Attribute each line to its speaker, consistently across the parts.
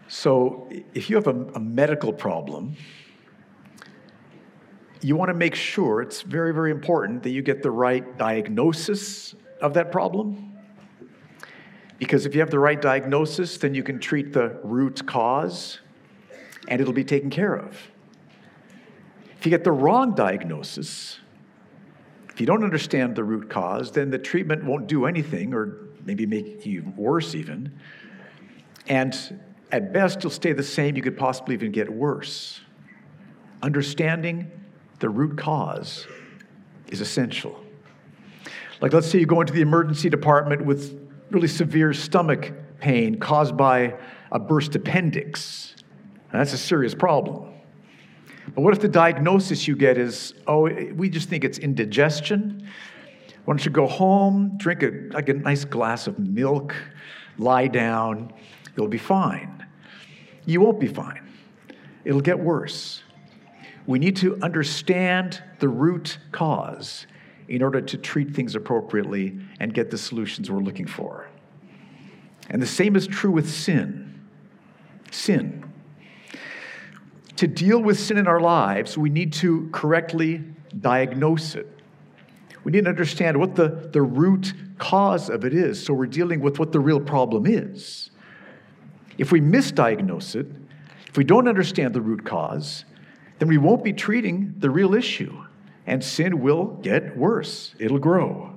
Speaker 1: So if you have a medical problem, you want to make sure, it's very, very important that you get the right diagnosis of that problem. Because if you have the right diagnosis, then you can treat the root cause and it'll be taken care of. If you get the wrong diagnosis, if you don't understand the root cause, then the treatment won't do anything or maybe make you worse even. And at best, you'll stay the same. You could possibly even get worse. Understanding the root cause is essential. Like, let's say you go into the emergency department with really severe stomach pain caused by a burst appendix. Now, that's a serious problem. But what if the diagnosis you get is, we just think it's indigestion? Why don't you go home, drink a nice glass of milk, lie down, you'll be fine. You won't be fine. It'll get worse. We need to understand the root cause in order to treat things appropriately and get the solutions we're looking for. And the same is true with sin. Sin. To deal with sin in our lives, we need to correctly diagnose it. We need to understand what the root cause of it is, so we're dealing with what the real problem is. If we misdiagnose it, if we don't understand the root cause, then we won't be treating the real issue, and sin will get worse. It'll grow.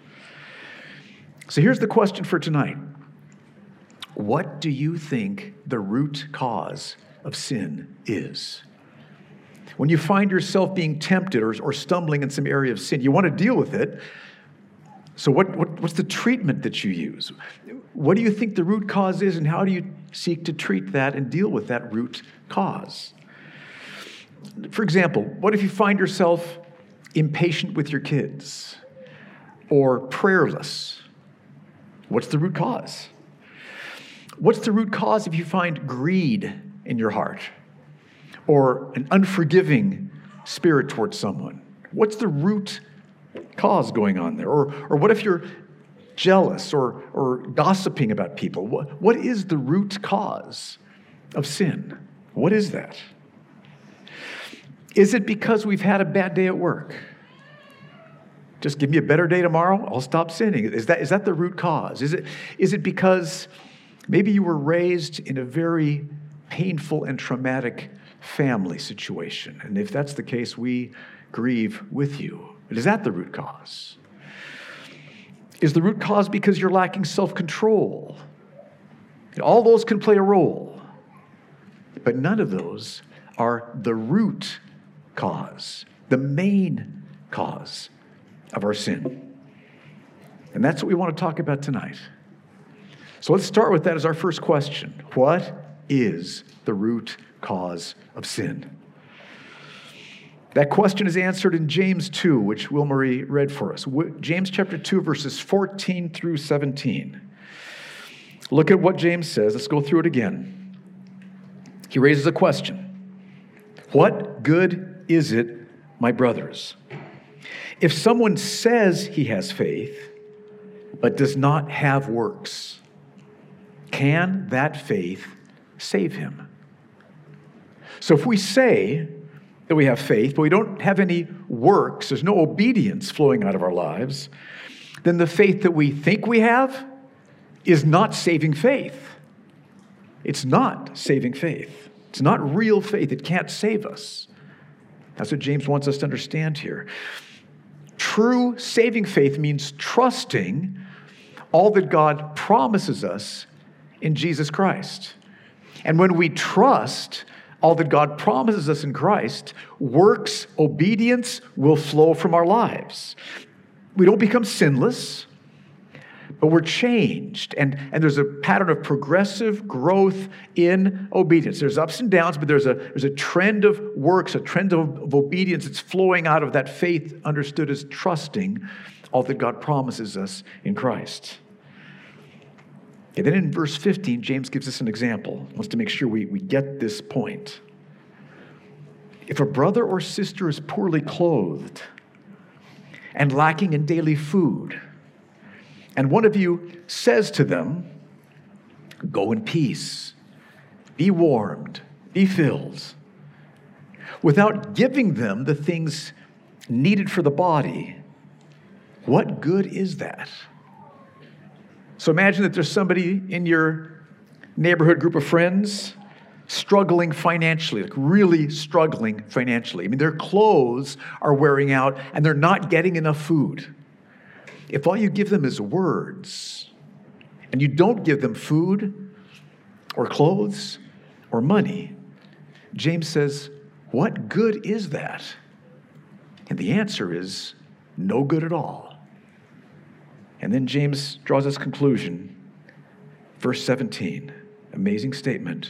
Speaker 1: So here's the question for tonight. What do you think the root cause of sin is? When you find yourself being tempted or stumbling in some area of sin, you want to deal with it. So what's the treatment that you use? What do you think the root cause is, and how do you seek to treat that and deal with that root cause? For example, what if you find yourself impatient with your kids or prayerless? What's the root cause? What's the root cause if you find greed in your heart or an unforgiving spirit towards someone? What's the root cause going on there? Or what if you're jealous or gossiping about people? What is the root cause of sin? What is that? Is it because we've had a bad day at work? Just give me a better day tomorrow, I'll stop sinning. Is that the root cause? Is it because maybe you were raised in a very painful and traumatic family situation? And if that's the case, we grieve with you. But is that the root cause? Is the root cause because you're lacking self-control? All those can play a role, but none of those are the root cause, the main cause of our sin. And that's what we want to talk about tonight. So let's start with that as our first question. What is the root cause of sin? That question is answered in James 2, which Will Marie read for us. James chapter 2, verses 14 through 17. Look at what James says. Let's go through it again. He raises a question. What good is it, my brothers, if someone says he has faith, but does not have works? Can that faith save him? So if we say that we have faith, but we don't have any works, there's no obedience flowing out of our lives, then the faith that we think we have is not saving faith. It's not saving faith. It's not real faith. It can't save us. That's what James wants us to understand here. True saving faith means trusting all that God promises us in Jesus Christ. And when we trust all that God promises us in Christ, works, obedience will flow from our lives. We don't become sinless, but we're changed. And there's a pattern of progressive growth in obedience. There's ups and downs, but there's a trend of works, a trend of obedience that's flowing out of that faith understood as trusting all that God promises us in Christ. And then in verse 15, James gives us an example. He wants to make sure we get this point. If a brother or sister is poorly clothed and lacking in daily food, and one of you says to them, "Go in peace, be warmed, be filled, without giving them the things needed for the body, what good is that? So imagine that there's somebody in your neighborhood group of friends struggling financially, like really struggling financially. I mean, their clothes are wearing out and they're not getting enough food. If all you give them is words and you don't give them food or clothes or money, James says, what good is that? And the answer is no good at all. And then James draws his conclusion. Verse 17, amazing statement.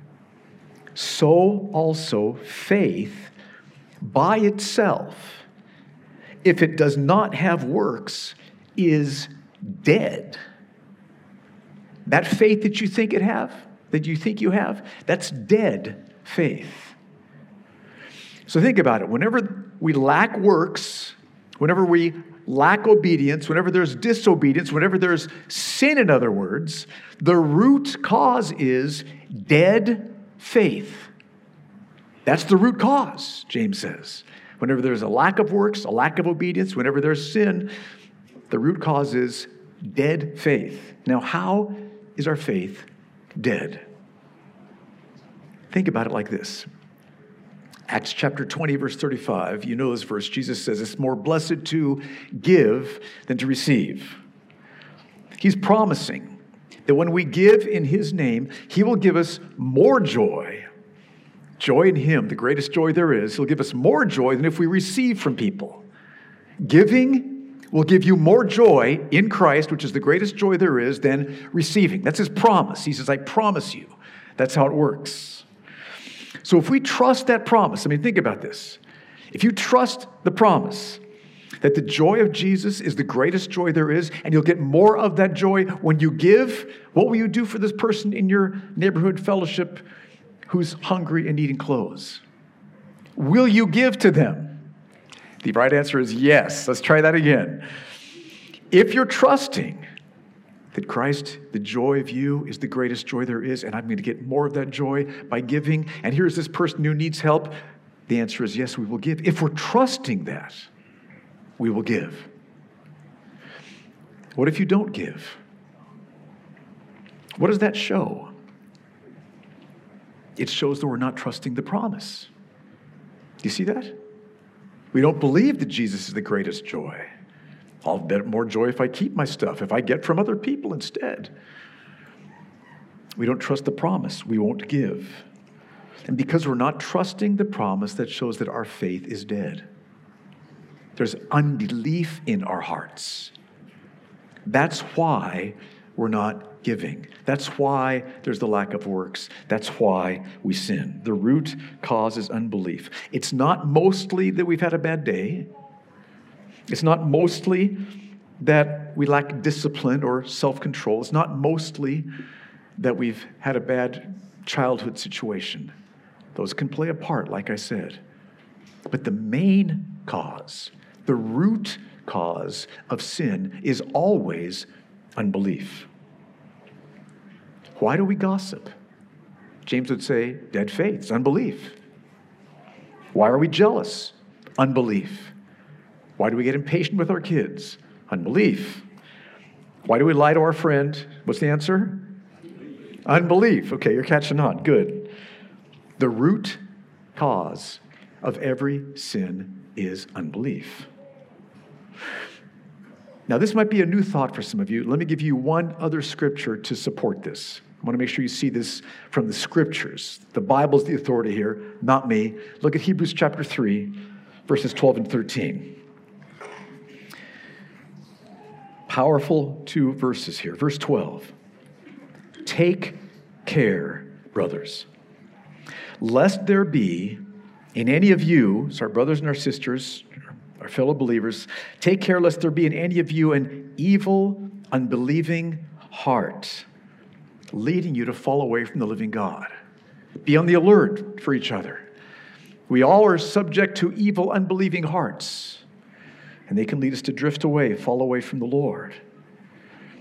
Speaker 1: So also faith by itself, if it does not have works, is dead. That faith that you think you have, that's dead faith. So think about it. Whenever we lack works, whenever we lack obedience, whenever there's disobedience, whenever there's sin, in other words, the root cause is dead faith. That's the root cause, James says. Whenever there's a lack of works, a lack of obedience, whenever there's sin, the root cause is dead faith. Now, how is our faith dead? Think about it like this. Acts chapter 20, verse 35, you know this verse. Jesus says, it's more blessed to give than to receive. He's promising that when we give in his name, he will give us more joy. Joy in him, the greatest joy there is. He'll give us more joy than if we receive from people. Giving will give you more joy in Christ, which is the greatest joy there is, than receiving. That's his promise. He says, I promise you. That's how it works. So if we trust that promise, I mean, think about this. If you trust the promise that the joy of Jesus is the greatest joy there is, and you'll get more of that joy when you give, what will you do for this person in your neighborhood fellowship who's hungry and needing clothes? Will you give to them? The right answer is yes. Let's try that again. If you're trusting that Christ, the joy of you, is the greatest joy there is, and I'm going to get more of that joy by giving, and here's this person who needs help, the answer is yes, we will give. If we're trusting that, we will give. What if you don't give? What does that show? It shows that we're not trusting the promise. Do you see that? We don't believe that Jesus is the greatest joy. I'll get more joy if I keep my stuff, if I get from other people instead. We don't trust the promise. We won't give. And because we're not trusting the promise, that shows that our faith is dead. There's unbelief in our hearts. That's why we're not giving. That's why there's the lack of works. That's why we sin. The root cause is unbelief. It's not mostly that we've had a bad day. It's not mostly that we lack discipline or self-control. It's not mostly that we've had a bad childhood situation. Those can play a part, like I said. But the main cause, the root cause of sin is always unbelief. Why do we gossip? James would say, dead faith, it's unbelief. Why are we jealous? Unbelief. Why do we get impatient with our kids? Unbelief. Why do we lie to our friend? What's the answer? Unbelief. Okay, you're catching on. Good. The root cause of every sin is unbelief. Now, this might be a new thought for some of you. Let me give you one other scripture to support this. I want to make sure you see this from the scriptures. The Bible's the authority here, not me. Look at Hebrews chapter 3, verses 12 and 13. Powerful 2 verses here. Verse 12. Take care, brothers, lest there be in any of you, so our brothers and our sisters, our fellow believers, take care lest there be in any of you an evil, unbelieving heart, leading you to fall away from the living God. Be on the alert for each other. We all are subject to evil, unbelieving hearts, and they can lead us to drift away, fall away from the Lord.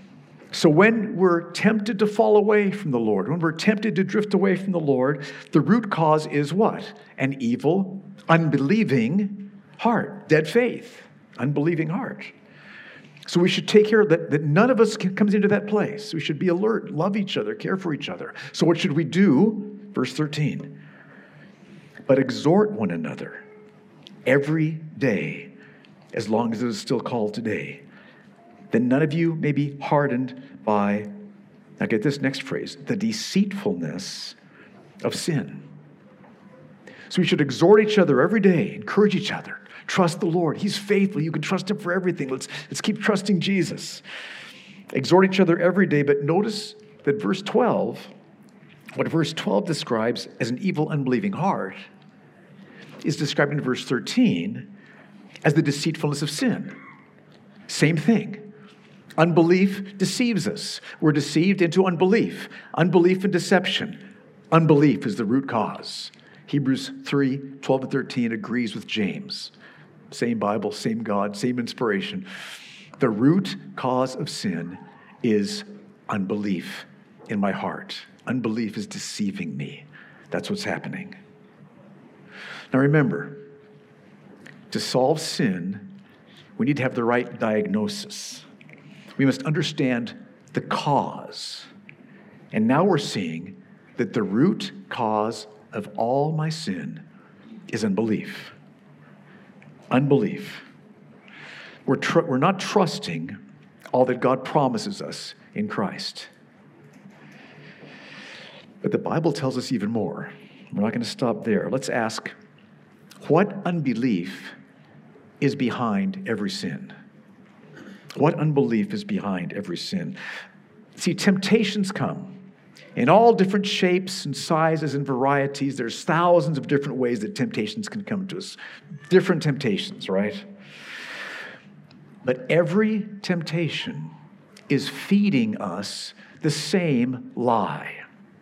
Speaker 1: So when we're tempted to fall away from the Lord, when we're tempted to drift away from the Lord, the root cause is what? An evil, unbelieving heart, dead faith, unbelieving heart. So we should take care that none of us comes into that place. We should be alert, love each other, care for each other. So what should we do? Verse 13. But exhort one another every day, as long as it is still called today, that none of you may be hardened by, now get this next phrase, the deceitfulness of sin. So we should exhort each other every day, encourage each other. Trust the Lord. He's faithful. You can trust him for everything. Let's keep trusting Jesus. Exhort each other every day, but notice that verse 12, what verse 12 describes as an evil, unbelieving heart, is described in verse 13 as the deceitfulness of sin. Same thing. Unbelief deceives us. We're deceived into unbelief. Unbelief and deception. Unbelief is the root cause. Hebrews 3, 12 and 13 agrees with James. Same Bible, same God, same inspiration. The root cause of sin is unbelief in my heart. Unbelief is deceiving me. That's what's happening. Now remember, to solve sin, we need to have the right diagnosis. We must understand the cause. And now we're seeing that the root cause of all my sin is unbelief. Unbelief. We're not trusting all that God promises us in Christ. But the Bible tells us even more. We're not going to stop there. Let's ask, what unbelief is behind every sin? What unbelief is behind every sin? See, temptations come in all different shapes and sizes and varieties. There's thousands of different ways that temptations can come to us. Different temptations, right? But every temptation is feeding us the same lie.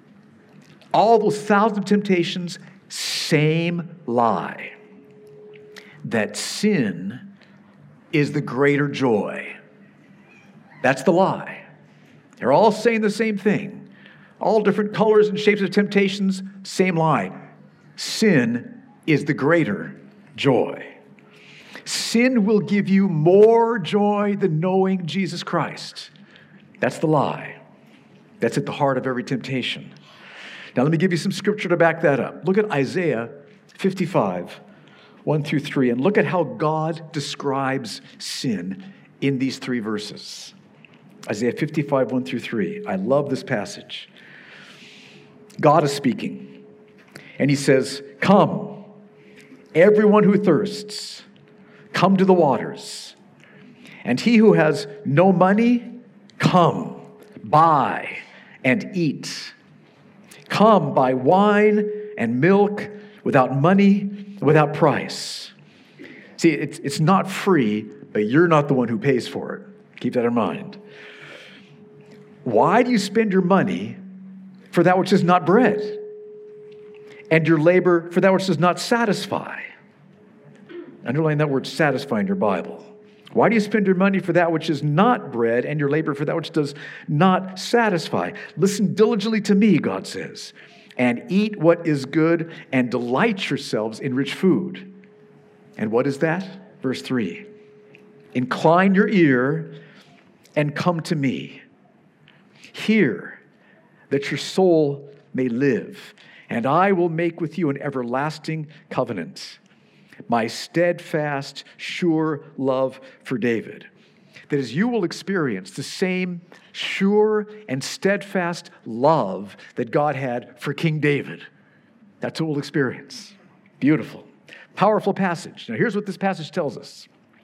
Speaker 1: All those thousands of temptations, same lie. That sin is the greater joy. That's the lie. They're all saying the same thing. All different colors and shapes of temptations, same lie. Sin is the greater joy. Sin will give you more joy than knowing Jesus Christ. That's the lie. That's at the heart of every temptation. Now let me give you some scripture to back that up. Look at Isaiah 55, 1 through 3, and look at how God describes sin in these three verses. Isaiah 55, 1 through 3. I love this passage. God is speaking, and he says, "Come, everyone who thirsts, come to the waters. And he who has no money, come, buy and eat. Come, buy wine and milk without money, without price." See, it's not free, but you're not the one who pays for it. Keep that in mind. Why do you spend your money for that which is not bread, and your labor for that which does not satisfy? Underline that word satisfy in your Bible. Why do you spend your money for that which is not bread, and your labor for that which does not satisfy? Listen diligently to me, God says, and eat what is good, and delight yourselves in rich food. And what is that? Verse 3. Incline your ear and come to me. Hear, that your soul may live, and I will make with you an everlasting covenant, my steadfast, sure love for David. That is, you will experience the same sure and steadfast love that God had for King David. That's what we'll experience. Beautiful. Powerful passage. Now here's what this passage tells us.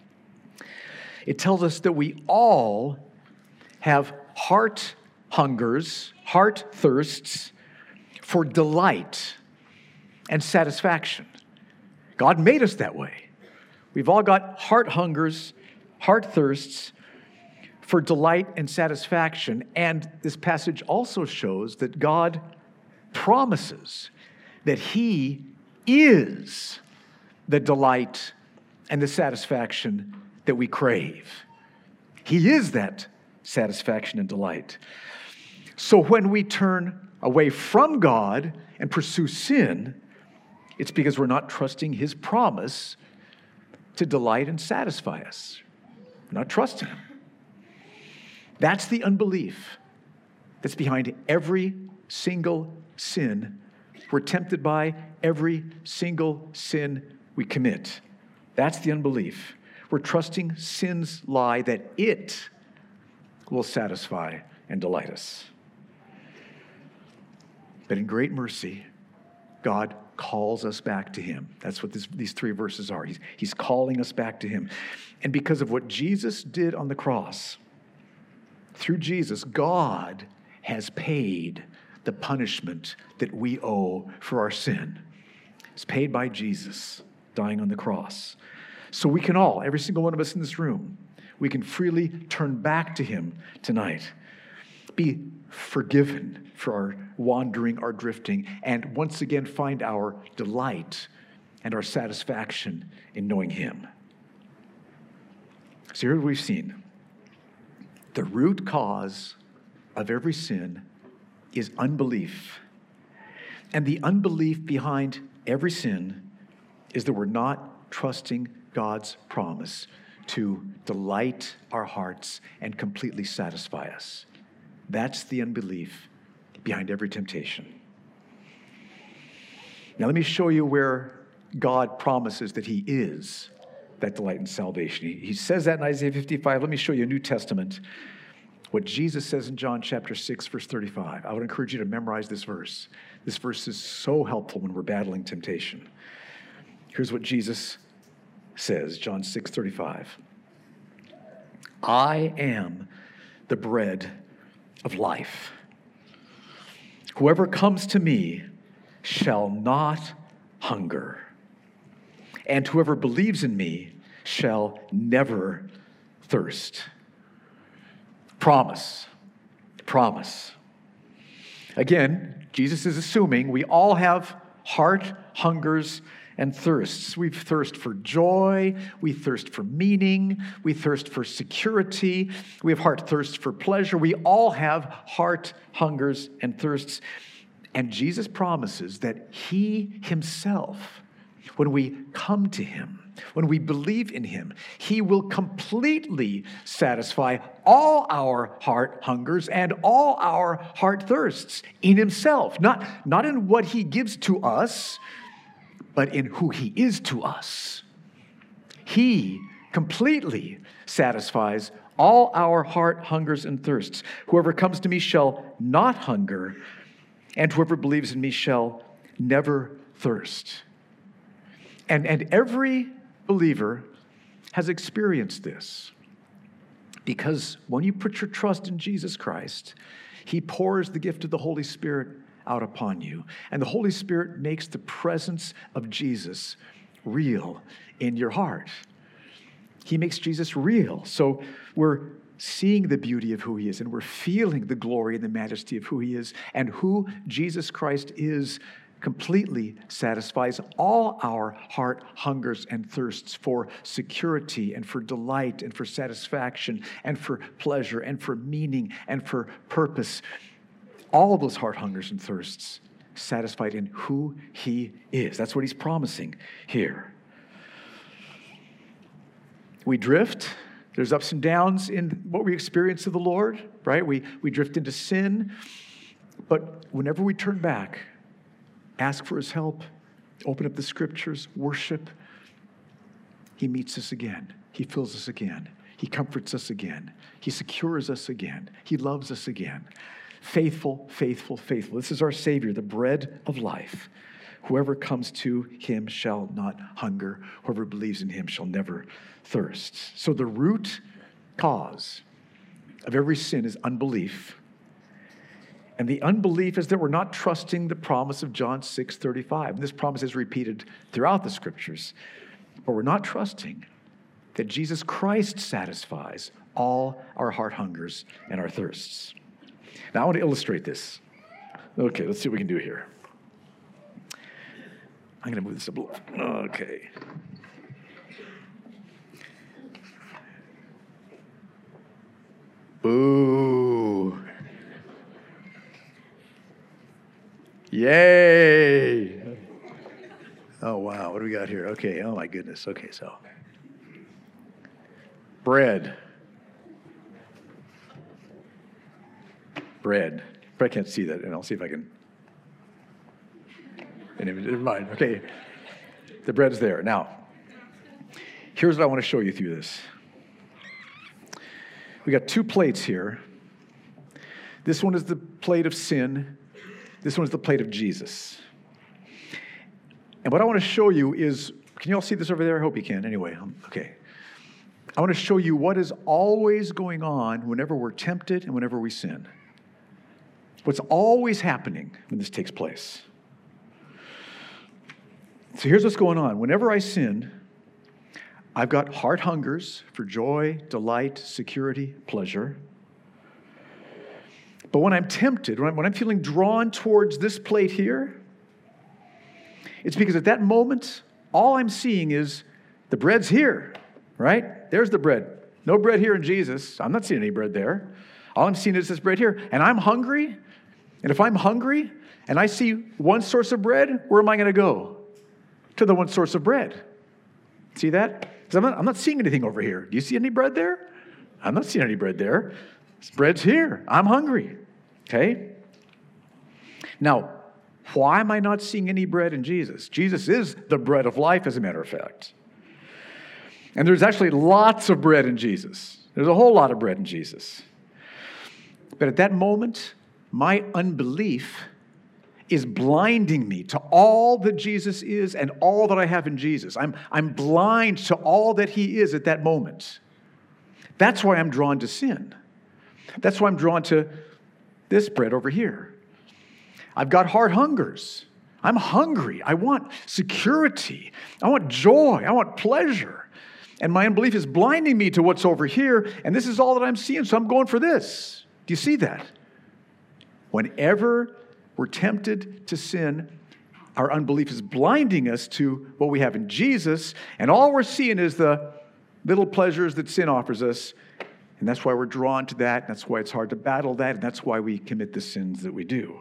Speaker 1: It tells us that we all have heart hungers, heart thirsts for delight and satisfaction. God made us that way. We've all got heart hungers, heart thirsts for delight and satisfaction. And this passage also shows that God promises that He is the delight and the satisfaction that we crave. He is that satisfaction, and delight. So when we turn away from God and pursue sin, it's because we're not trusting his promise to delight and satisfy us. We're not trusting him. That's the unbelief that's behind every single sin we're tempted by, every single sin we commit. That's the unbelief. We're trusting sin's lie that it will satisfy and delight us. But in great mercy, God calls us back to him. That's what these three verses are. He's calling us back to him. And because of what Jesus did on the cross, through Jesus, God has paid the punishment that we owe for our sin. It's paid by Jesus dying on the cross. So we can all, every single one of us in this room, we can freely turn back to him tonight. Be forgiven for our wandering, our drifting, and once again find our delight and our satisfaction in knowing him. So here we've seen the root cause of every sin is unbelief. And the unbelief behind every sin is that we're not trusting God's promise to delight our hearts and completely satisfy us. That's the unbelief behind every temptation. Now let me show you where God promises that he is that delight and salvation. He says that in Isaiah 55. Let me show you a New Testament, what Jesus says in John chapter 6, verse 35. I would encourage you to memorize this verse. This verse is so helpful when we're battling temptation. Here's what Jesus says, John 6:35. I am the bread of life. Whoever comes to me shall not hunger, and whoever believes in me shall never thirst. Promise. Promise. Again, Jesus is assuming we all have heart hungers and thirsts. We thirst for joy. We thirst for meaning. We thirst for security. We have heart thirsts for pleasure. We all have heart hungers and thirsts. And Jesus promises that he himself, when we come to him, when we believe in him, he will completely satisfy all our heart hungers and all our heart thirsts in himself. Not in what he gives to us, but in who he is to us. He completely satisfies all our heart hungers and thirsts. Whoever comes to me shall not hunger, and whoever believes in me shall never thirst. And every believer has experienced this, because when you put your trust in Jesus Christ, he pours the gift of the Holy Spirit out upon you. And the Holy Spirit makes the presence of Jesus real in your heart. He makes Jesus real. So we're seeing the beauty of who he is, and we're feeling the glory and the majesty of who he is, and who Jesus Christ is completely satisfies all our heart hungers and thirsts for security and for delight and for satisfaction and for pleasure and for meaning and for purpose. All those heart hungers and thirsts satisfied in who he is. That's what he's promising here. We drift. There's ups and downs in what we experience of the Lord, right? We drift into sin. But whenever we turn back, ask for his help, open up the scriptures, worship, he meets us again. He fills us again. He comforts us again. He secures us again. He loves us again. Faithful, faithful, faithful. This is our Savior, the bread of life. Whoever comes to him shall not hunger. Whoever believes in him shall never thirst. So the root cause of every sin is unbelief. And the unbelief is that we're not trusting the promise of John 6:35. And this promise is repeated throughout the scriptures. But we're not trusting that Jesus Christ satisfies all our heart hungers and our thirsts. Now, I want to illustrate this. Okay, let's see what we can do here. I'm going to move this up a little. Okay. Boo. Yay. Oh, wow. What do we got here? Okay. Oh, my goodness. Okay, so. Bread. Bread. But I can't see that, and I'll see if I can. Anyway, never mind. Okay. The bread's there. Now, here's what I want to show you through this. We got two plates here. This one is the plate of sin. This one is the plate of Jesus. And what I want to show you is, can you all see this over there? I hope you can. Anyway, okay. I want to show you what is always going on whenever we're tempted and whenever we sin. What's always happening when this takes place. So here's what's going on. Whenever I sin, I've got heart hungers for joy, delight, security, pleasure. But when I'm tempted, when I'm feeling drawn towards this plate here, it's because at that moment, all I'm seeing is the bread's here, right? There's the bread. No bread here in Jesus. I'm not seeing any bread there. All I'm seeing is this bread here. And I'm hungry. And if I'm hungry and I see one source of bread, where am I going to go? To the one source of bread. See that? Because I'm not seeing anything over here. Do you see any bread there? I'm not seeing any bread there. This bread's here. I'm hungry. Okay? Now, why am I not seeing any bread in Jesus? Jesus is the bread of life, as a matter of fact. And there's actually lots of bread in Jesus. There's a whole lot of bread in Jesus. But at that moment, my unbelief is blinding me to all that Jesus is and all that I have in Jesus. I'm blind to all that he is at that moment. That's why I'm drawn to sin. That's why I'm drawn to this bread over here. I've got heart hungers. I'm hungry. I want security. I want joy. I want pleasure. And my unbelief is blinding me to what's over here, and this is all that I'm seeing, so I'm going for this. Do you see that? Whenever we're tempted to sin, our unbelief is blinding us to what we have in Jesus, and all we're seeing is the little pleasures that sin offers us, and that's why we're drawn to that, and that's why it's hard to battle that, and that's why we commit the sins that we do.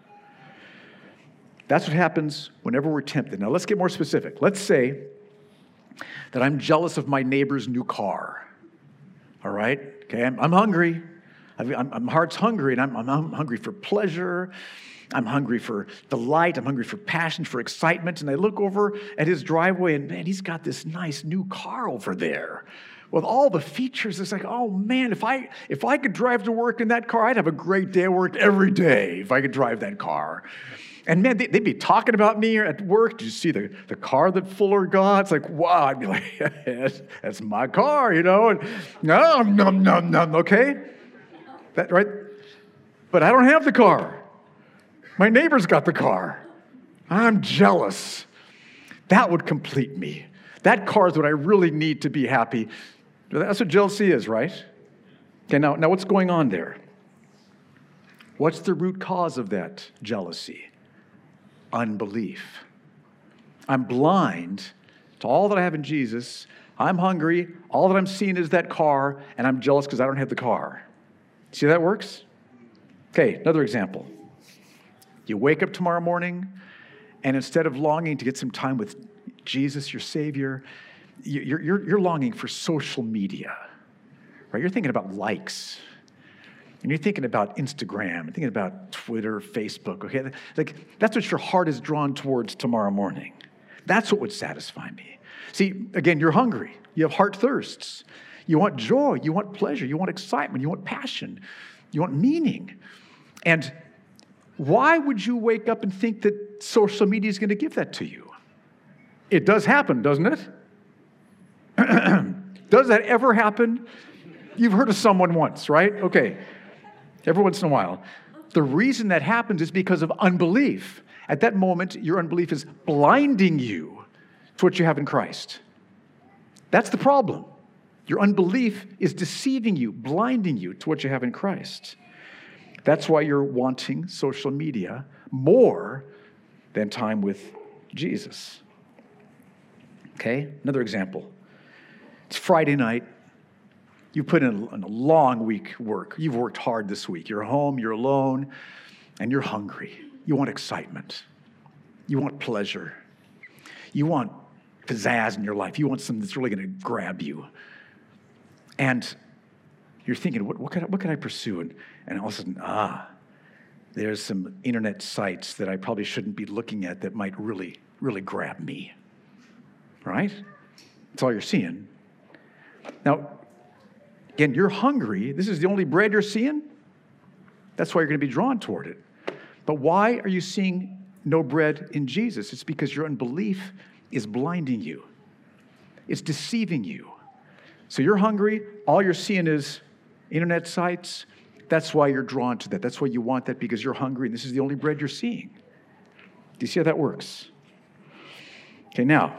Speaker 1: That's what happens whenever we're tempted. Now, let's get more specific. Let's say that I'm jealous of my neighbor's new car. All right? Okay, I'm hungry. My heart's hungry, and I'm hungry for pleasure. I'm hungry for delight. I'm hungry for passion, for excitement. And I look over at his driveway, and man, he's got this nice new car over there with all the features. It's like, oh man, if I could drive to work in that car, I'd have a great day at work every day if I could drive that car. And man, they'd be talking about me at work. Did you see the car that Fuller got? It's like, wow. I'd be like, yes, that's my car, you know. And no, okay? That right? But I don't have the car. My neighbor's got the car. I'm jealous. That would complete me. That car is what I really need to be happy. That's what jealousy is, right? Okay, now what's going on there? What's the root cause of that jealousy? Unbelief. I'm blind to all that I have in Jesus. I'm hungry. All that I'm seeing is that car, and I'm jealous because I don't have the car. See how that works? Okay, another example. You wake up tomorrow morning, and instead of longing to get some time with Jesus, your Savior, you're longing for social media, right? You're thinking about likes, and you're thinking about Instagram, you're thinking about Twitter, Facebook, okay? Like, that's what your heart is drawn towards tomorrow morning. That's what would satisfy me. See, again, you're hungry. You have heart thirsts. You want joy. You want pleasure. You want excitement. You want passion. You want meaning. And why would you wake up and think that social media is going to give that to you? It does happen, doesn't it? Does that ever happen? You've heard of someone once, right? Okay. Every once in a while. The reason that happens is because of unbelief. At that moment, your unbelief is blinding you to what you have in Christ. That's the problem. Your unbelief is deceiving you, blinding you to what you have in Christ. That's why you're wanting social media more than time with Jesus. Okay, another example. It's Friday night. You've put in a long week work. You've worked hard this week. You're home, you're alone, and you're hungry. You want excitement. You want pleasure. You want pizzazz in your life. You want something that's really going to grab you. And you're thinking, what can I pursue? And all of a sudden, there's some internet sites that I probably shouldn't be looking at that might really, really grab me. Right? That's all you're seeing. Now, again, you're hungry. This is the only bread you're seeing. That's why you're going to be drawn toward it. But why are you seeing no bread in Jesus? It's because your unbelief is blinding you. It's deceiving you. So you're hungry. All you're seeing is internet sites. That's why you're drawn to that. That's why you want that, because you're hungry, and this is the only bread you're seeing. Do you see how that works? Okay, now,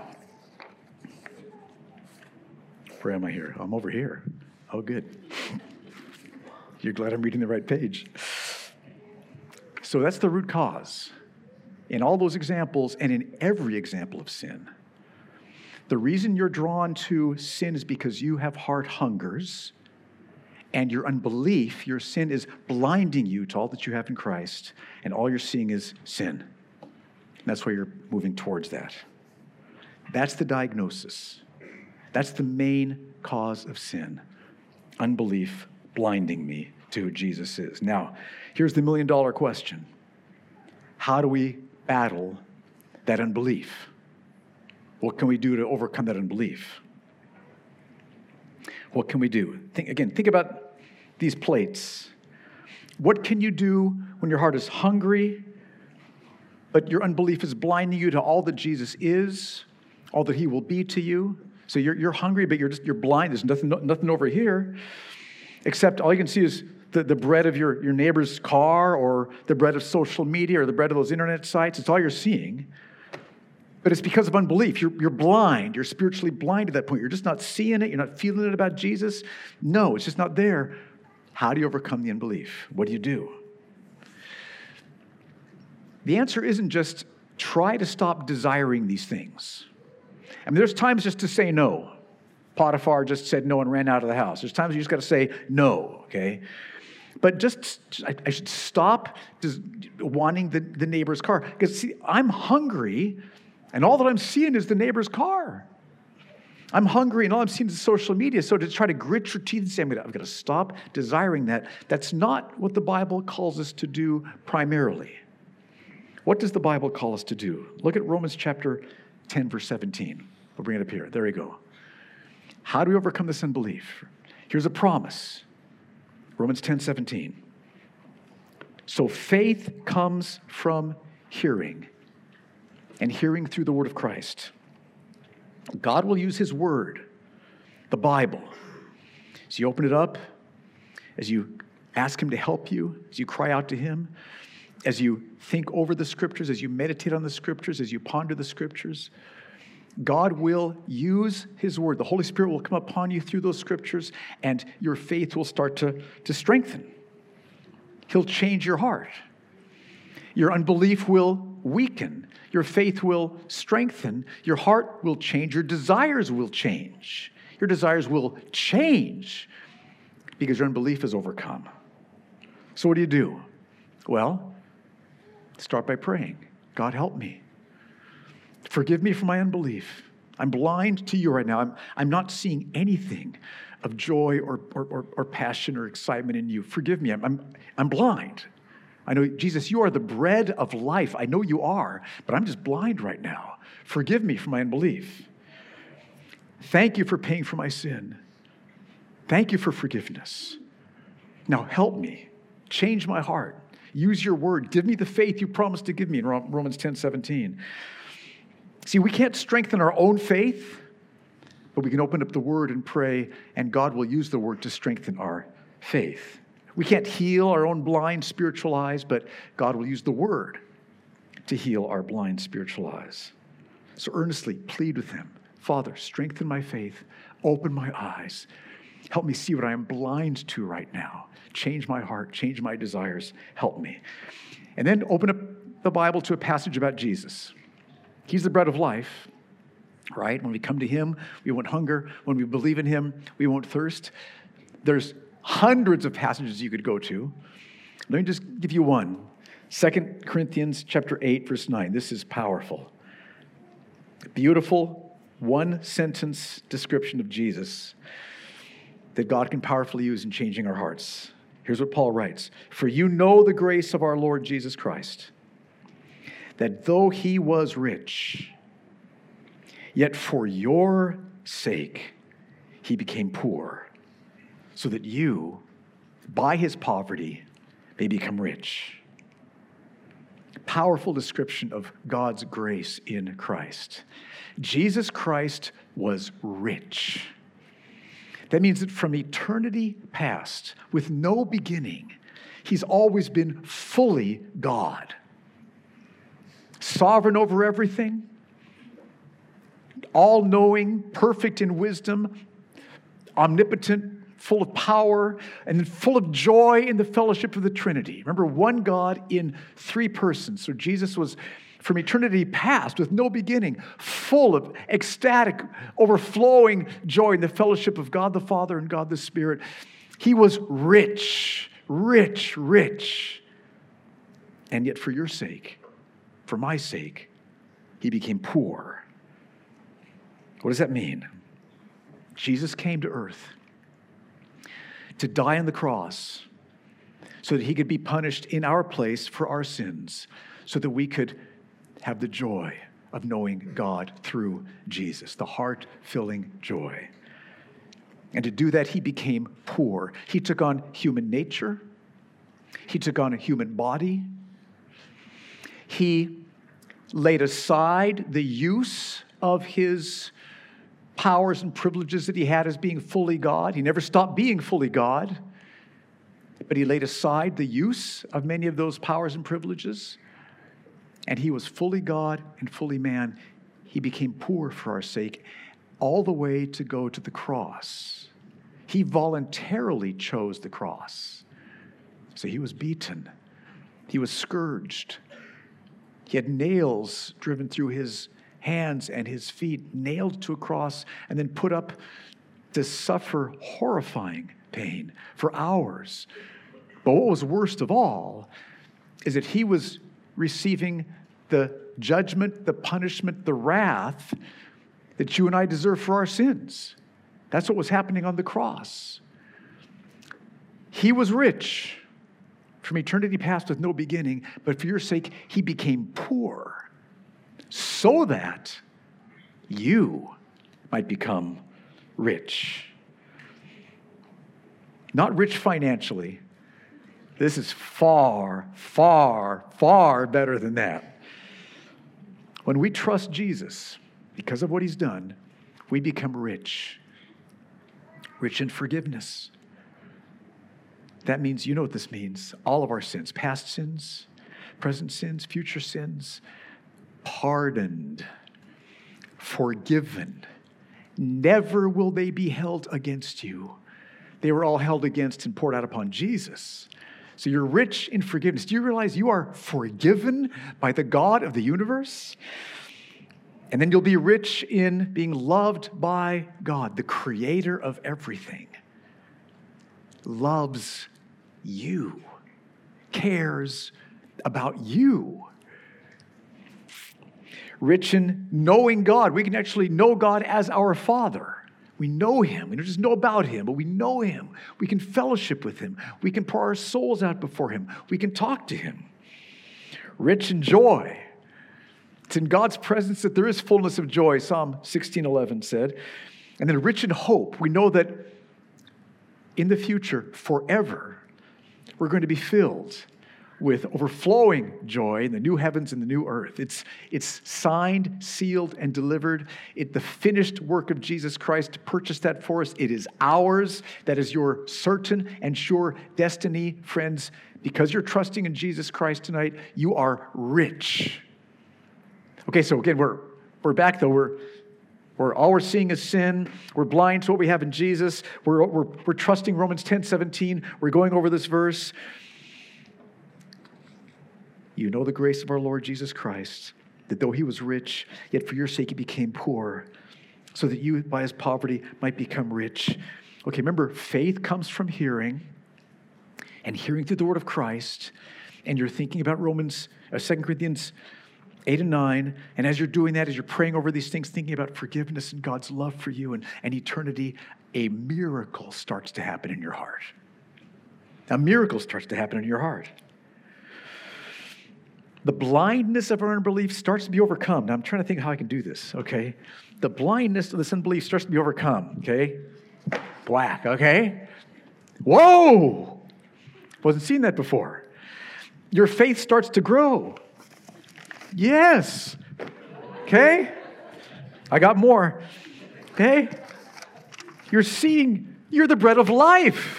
Speaker 1: where am I here? I'm over here. Oh, good. You're glad I'm reading the right page. So that's the root cause. In all those examples, and in every example of sin, the reason you're drawn to sin is because you have heart hungers, and your unbelief, your sin, is blinding you to all that you have in Christ, and all you're seeing is sin. And that's why you're moving towards that. That's the diagnosis. That's the main cause of sin. Unbelief blinding me to who Jesus is. Now, here's the million-dollar question. How do we battle that unbelief? What can we do to overcome that unbelief? What can we do? Think about these plates. What can you do when your heart is hungry, but your unbelief is blinding you to all that Jesus is, all that he will be to you? So you're hungry, but you're blind. There's nothing over here, except all you can see is the bread of your neighbor's car, or the bread of social media, or the bread of those internet sites. It's all you're seeing. But it's because of unbelief. You're blind. You're spiritually blind at that point. You're just not seeing it. You're not feeling it about Jesus. No, it's just not there. How do you overcome the unbelief? What do you do? The answer isn't just try to stop desiring these things. I mean, there's times just to say no. Potiphar just said no and ran out of the house. There's times you just got to say no, okay? But I should stop just wanting the neighbor's car. Because, see, I'm hungry, and all that I'm seeing is the neighbor's car. I'm hungry, and all I'm seeing is social media. So to try to grit your teeth and say, I've got to stop desiring that, that's not what the Bible calls us to do primarily. What does the Bible call us to do? Look at Romans chapter 10, verse 17. We'll bring it up here. There we go. How do we overcome this unbelief? Here's a promise. Romans 10, 17. So faith comes from hearing, and hearing through the word of Christ. God will use his word, the Bible. As you open it up, as you ask him to help you, as you cry out to him, as you think over the scriptures, as you meditate on the scriptures, as you ponder the scriptures, God will use his word. The Holy Spirit will come upon you through those scriptures, and your faith will start to strengthen. He'll change your heart. Your unbelief will weaken. Your faith will strengthen. Your heart will change. Your desires will change. Your desires will change because your unbelief is overcome. So what do? Well, start by praying. God, help me. Forgive me for my unbelief. I'm blind to you right now. I'm not seeing anything of joy or passion or excitement in you. Forgive me. I'm blind. I know, Jesus, you are the bread of life. I know you are, but I'm just blind right now. Forgive me for my unbelief. Thank you for paying for my sin. Thank you for forgiveness. Now help me. Change my heart. Use your word. Give me the faith you promised to give me in Romans 10, 17. See, we can't strengthen our own faith, but we can open up the word and pray, and God will use the word to strengthen our faith. We can't heal our own blind spiritual eyes, but God will use the word to heal our blind spiritual eyes. So earnestly plead with him. Father, strengthen my faith. Open my eyes. Help me see what I am blind to right now. Change my heart. Change my desires. Help me. And then open up the Bible to a passage about Jesus. He's the bread of life, right? When we come to him, we won't hunger. When we believe in him, we won't thirst. There's hundreds of passages you could go to. Let me just give you one. 2 Corinthians chapter 8, verse 9. This is powerful. Beautiful one-sentence description of Jesus that God can powerfully use in changing our hearts. Here's what Paul writes. For you know the grace of our Lord Jesus Christ, that though he was rich, yet for your sake he became poor, so that you, by his poverty, may become rich. Powerful description of God's grace in Christ. Jesus Christ was rich. That means that from eternity past, with no beginning, he's always been fully God. Sovereign over everything, all-knowing, perfect in wisdom, omnipotent, full of power, and full of joy in the fellowship of the Trinity. Remember, one God in three persons. So Jesus was, from eternity past, with no beginning, full of ecstatic, overflowing joy in the fellowship of God the Father and God the Spirit. He was rich, rich, rich. And yet for your sake, for my sake, he became poor. What does that mean? Jesus came to earth to die on the cross so that he could be punished in our place for our sins, so that we could have the joy of knowing God through Jesus, the heart-filling joy. And to do that, he became poor. He took on human nature. He took on a human body. He laid aside the use of his powers and privileges that he had as being fully God. He never stopped being fully God, but he laid aside the use of many of those powers and privileges, and he was fully God and fully man. He became poor for our sake, all the way to go to the cross. He voluntarily chose the cross. So he was beaten. He was scourged. He had nails driven through his hands and his feet, nailed to a cross, and then put up to suffer horrifying pain for hours. But what was worst of all is that he was receiving the judgment, the punishment, the wrath that you and I deserve for our sins. That's what was happening on the cross. He was rich from eternity past with no beginning, but for your sake, he became poor, so that you might become rich. Not rich financially. This is far, far, far better than that. When we trust Jesus, because of what he's done, we become rich. Rich in forgiveness. That means, you know what this means. All of our sins, past sins, present sins, future sins, pardoned, forgiven. Never will they be held against you. They were all held against and poured out upon Jesus. So you're rich in forgiveness. Do you realize you are forgiven by the God of the universe? And then you'll be rich in being loved by God, the creator of everything. Loves you, cares about you. Rich in knowing God. We can actually know God as our Father. We know him. We don't just know about him, but we know him. We can fellowship with him. We can pour our souls out before him. We can talk to him. Rich in joy. It's in God's presence that there is fullness of joy, Psalm 16:11 said. And then rich in hope. We know that in the future, forever, we're going to be filled with overflowing joy in the new heavens and the new earth. It's signed, sealed, and delivered. The finished work of Jesus Christ purchased that for us. It is ours. That is your certain and sure destiny, friends. Because you're trusting in Jesus Christ tonight, you are rich. Okay, so again, we're back though. We're all we're seeing is sin. We're blind to what we have in Jesus. We're trusting Romans 10:17. We're going over this verse. You know the grace of our Lord Jesus Christ, that though he was rich, yet for your sake he became poor, so that you by his poverty might become rich. Okay, remember, faith comes from hearing, and hearing through the word of Christ, and you're thinking about 2 Corinthians 8 and 9, and as you're doing that, as you're praying over these things, thinking about forgiveness and God's love for you and eternity, a miracle starts to happen in your heart. A miracle starts to happen in your heart. The blindness of our unbelief starts to be overcome. Now, I'm trying to think how I can do this, okay? The blindness of this unbelief starts to be overcome, okay? Black, okay? Whoa! Wasn't seeing that before. Your faith starts to grow. Yes. Okay? I got more. Okay? You're the bread of life.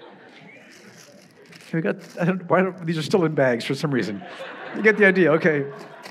Speaker 1: These are still in bags for some reason. You get the idea, okay.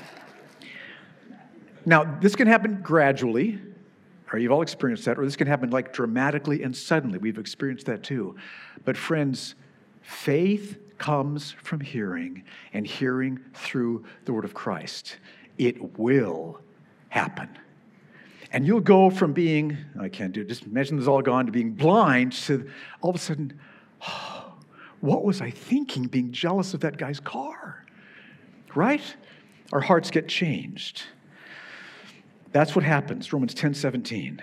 Speaker 1: Now, this can happen gradually, or you've all experienced that, or this can happen like dramatically and suddenly. We've experienced that too. But friends, faith comes from hearing, and hearing through the word of Christ. It will happen. And you'll go from being, I can't do it, just imagine this all gone, to being blind, to all of a sudden, oh, what was I thinking being jealous of that guy's car? Right? Our hearts get changed. That's what happens, Romans 10:17.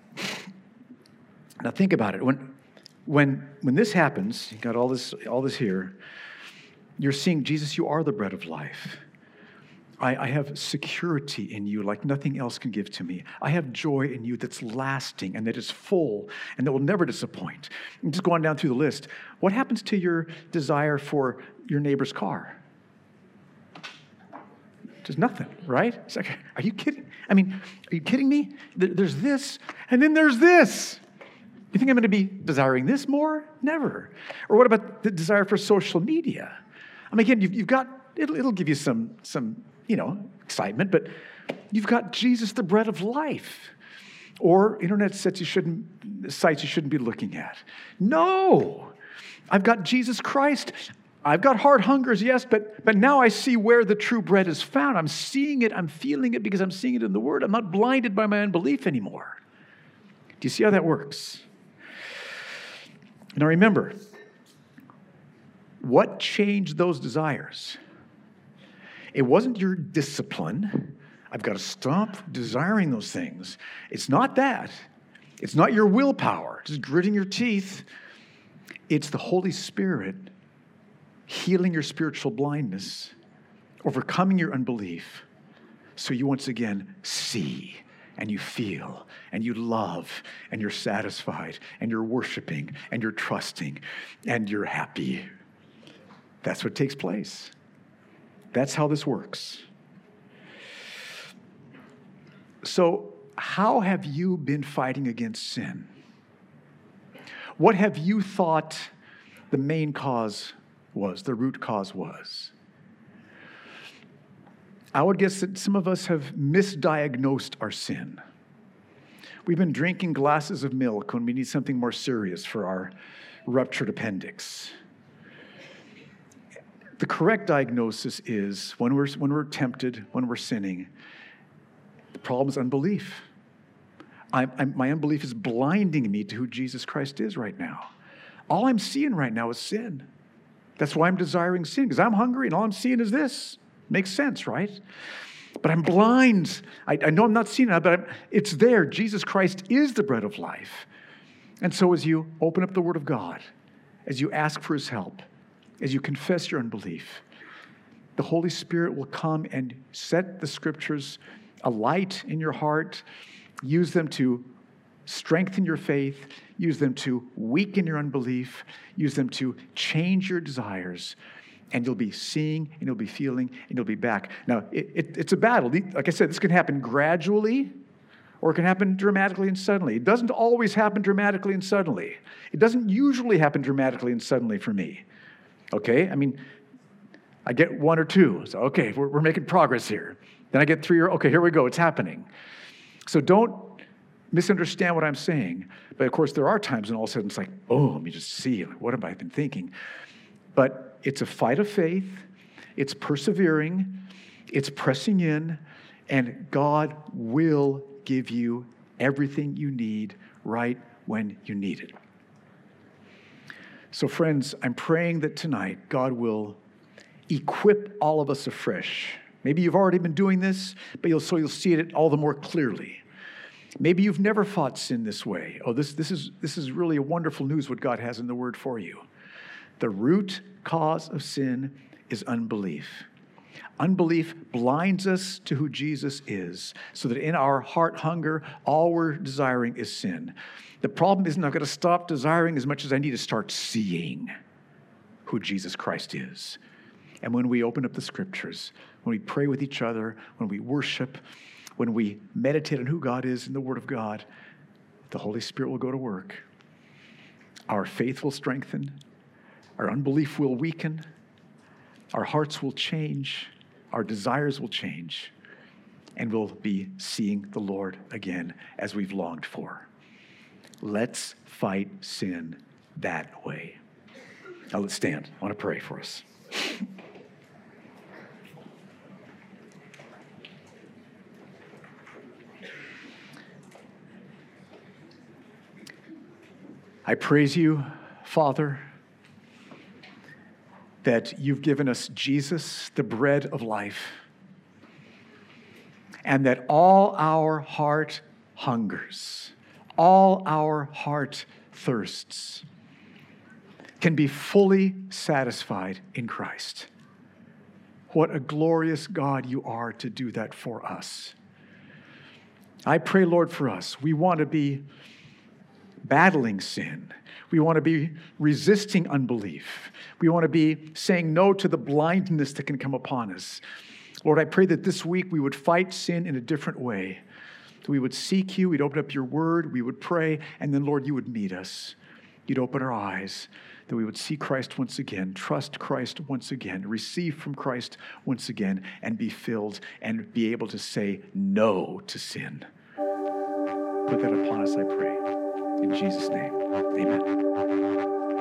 Speaker 1: Now think about it. When this happens, you got all this here, you're seeing, Jesus, you are the bread of life. I have security in you like nothing else can give to me. I have joy in you that's lasting and that is full and that will never disappoint. And just go on down through the list. What happens to your desire for your neighbor's car? Just nothing, right? It's like, are you kidding? I mean, are you kidding me? There's this, and then there's this. You think I'm going to be desiring this more? Never. Or what about the desire for social media? I mean, again, you've got, it'll give you some excitement, but you've got Jesus, the bread of life. Or internet sites you shouldn't be looking at. No, I've got Jesus Christ. I've got heart hungers, yes, but now I see where the true bread is found. I'm seeing it, I'm feeling it because I'm seeing it in the Word. I'm not blinded by my unbelief anymore. Do you see how that works? Now remember, what changed those desires? It wasn't your discipline. I've got to stop desiring those things. It's not that. It's not your willpower, just gritting your teeth. It's the Holy Spirit healing your spiritual blindness, overcoming your unbelief, so you once again see and you feel and you love and you're satisfied and you're worshiping and you're trusting and you're happy. That's what takes place. That's how this works. So, how have you been fighting against sin? What have you thought the main cause was, the root cause was? I would guess that some of us have misdiagnosed our sin. We've been drinking glasses of milk when we need something more serious for our ruptured appendix. The correct diagnosis is when we're tempted, when we're sinning, the problem is unbelief. My unbelief is blinding me to who Jesus Christ is right now. All I'm seeing right now is sin. That's why I'm desiring sin, because I'm hungry and all I'm seeing is this. Makes sense, right? But I'm blind. I know I'm not seeing it, but it's there. Jesus Christ is the bread of life. And so as you open up the Word of God, as you ask for His help, as you confess your unbelief, the Holy Spirit will come and set the Scriptures alight in your heart, use them to strengthen your faith, use them to weaken your unbelief, use them to change your desires, and you'll be seeing, and you'll be feeling, and you'll be back. Now, it's a battle. Like I said, this can happen gradually, or it can happen dramatically and suddenly. It doesn't always happen dramatically and suddenly. It doesn't usually happen dramatically and suddenly for me. Okay? I mean, I get one or two. So, okay, we're making progress here. Then I get three okay, here we go. It's happening. So don't misunderstand what I'm saying. But of course, there are times when all of a sudden it's like, boom, you just see, like, what have I been thinking? But it's a fight of faith. It's persevering. It's pressing in. And God will give you everything you need right when you need it. So friends, I'm praying that tonight God will equip all of us afresh. Maybe you've already been doing this, but you'll see it all the more clearly. Maybe you've never fought sin this way. Oh, this is really a wonderful news what God has in the Word for you. The root cause of sin is unbelief. Unbelief blinds us to who Jesus is, so that in our heart hunger, all we're desiring is sin. The problem isn't I've got to stop desiring as much as I need to start seeing who Jesus Christ is. And when we open up the Scriptures, when we pray with each other, when we worship, when we meditate on who God is in the Word of God, the Holy Spirit will go to work. Our faith will strengthen. Our unbelief will weaken. Our hearts will change. Our desires will change. And we'll be seeing the Lord again as we've longed for. Let's fight sin that way. Now let's stand. I want to pray for us. I praise you, Father, that you've given us Jesus, the bread of life, and that all our heart hungers, all our heart thirsts, can be fully satisfied in Christ. What a glorious God you are to do that for us. I pray, Lord, for us. We want to be battling sin. We want to be resisting unbelief. We want to be saying no to the blindness that can come upon us. Lord, I pray that this week we would fight sin in a different way. That we would seek you, we'd open up your word, we would pray, and then, Lord, you would meet us. You'd open our eyes, that we would see Christ once again, trust Christ once again, receive from Christ once again, and be filled and be able to say no to sin. Put that upon us, I pray. In Jesus' name, amen.